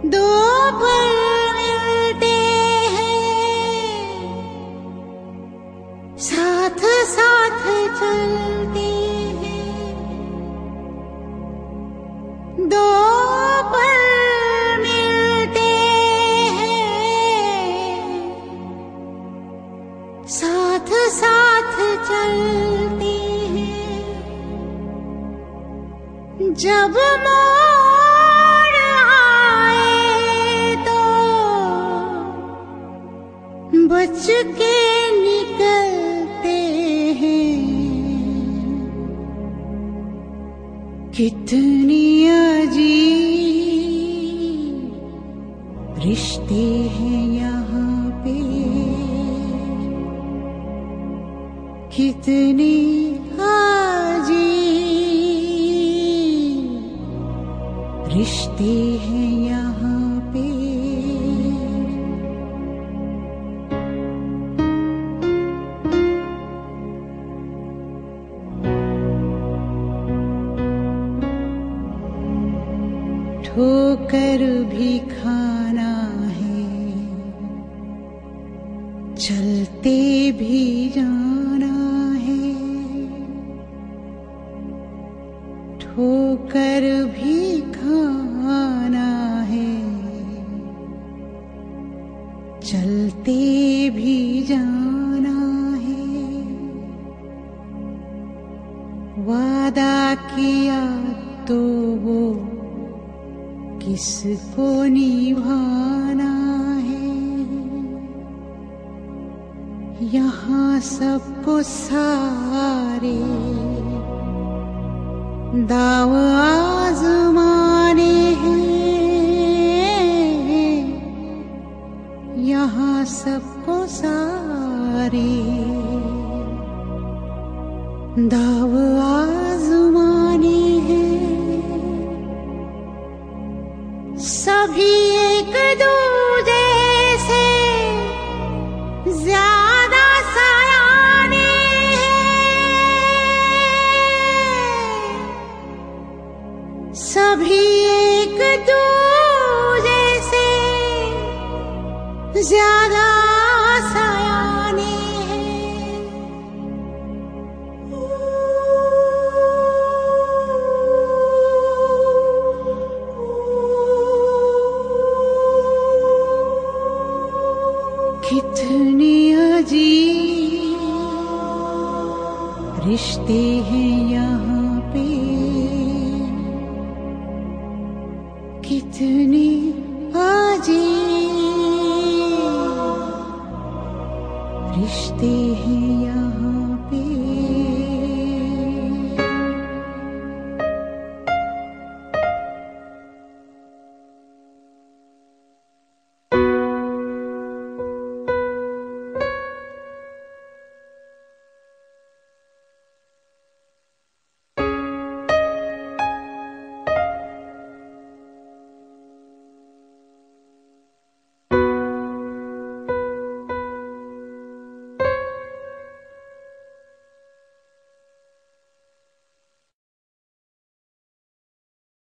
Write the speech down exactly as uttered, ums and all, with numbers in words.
दो पल मिलते हैं, साथ साथ चलते हैं। दो पल मिलते हैं, साथ साथ चलते हैं। जब मोड़ आए तो बच के निकलते हैं। कितनी अजीब रिश्ते हैं यहाँ पे, कितनी अजीब रिश्ते हैं यहाँ पे। ठोकर भी खाना है, चलते भी जाना है। ठोकर भी खाना है, चलते भी जाना है। वादा किया तो वो किसको निभाना है। यहाँ सबको सारे दाव आजमाने हैं। यहाँ सबको सारे दाव आजमाने हैं। सभी एक दूजे से ज्यादा सयाने हैं। सभी एक दूजे से ज्यादा सयाने हैं। कितने अजीब रिश्ते हैं यहाँ पे, कितने